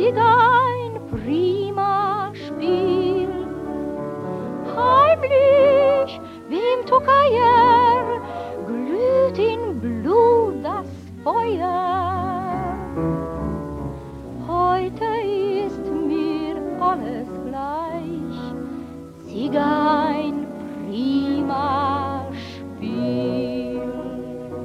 wieder ein prima Spiel. Heimlich, wie im Tokayer, glüht in Blut das Feuer.